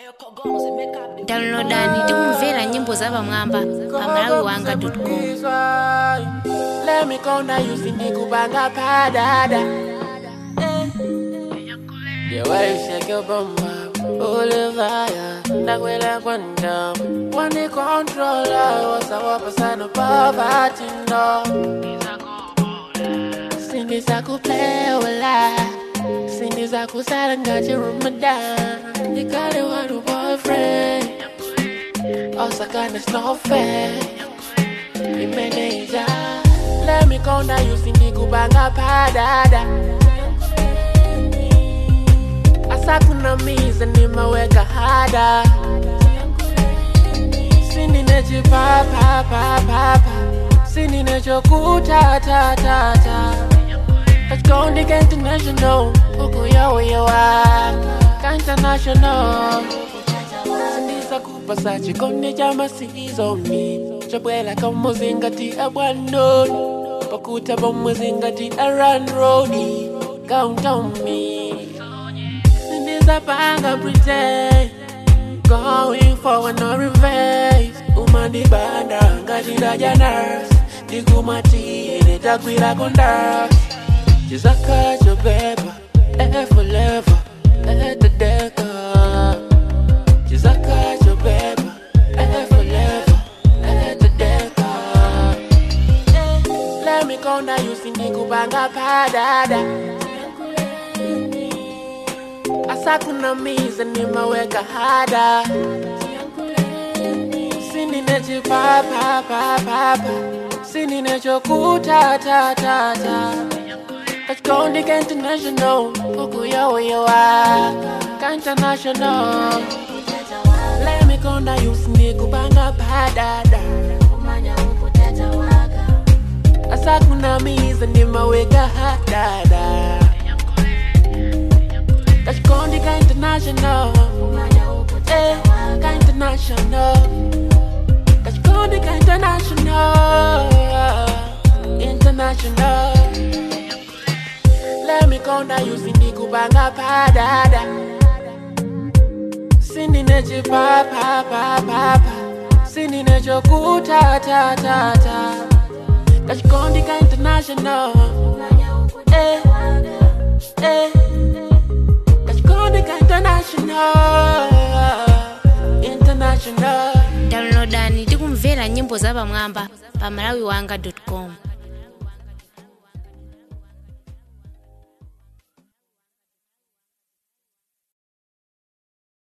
Downloadani tikumvera nyimbo za pamwamba pa malawiwanga.com. Let me go now, you see me kubanga padada. The way you shake your bum up, Olivia, nakwela kwanda. One controller, was our person above no. Sindi zaku play wala, sindi zaku salanga Ramadan. You got a one boyfriend, also kinda no fair. You manager, let me go now, you see me kubanga padada. Asakuna miza nimeweka hada. Sindi nechi papa, sindi necho kuta ta. Let's go nigga international, uko yawa, international. Sindi sakupa sachi kone jama sizoni. Chabwela kama zingati abwandoni, pakuta bomu zingati around roadi. Count on me. Banga pretend, going forward no reverse. Umandi banda ngajira janars, digumati nitakwira kondas. Jizaka jobeba, forever, the deka. Jizaka jobeba, forever, the deka. Let me go now, you see me kubanga padada. Asakuna miza nimeweka hada. Sindi nechi papa, sindi necho kuta ta. Let's go nigga international, uko yawa, international. Let me go now, you see me kubanga padada. Asakuna miza nimeweka hada. Kashkondika international, international. Kashkondika international. Let me go now, you see me kubanga padada. Sindi nechi papa, sindi necho kuta ta. Kashkondika international, international. Downloadani tikumvera nyimbo za pamwamba pa malawiwanga.com.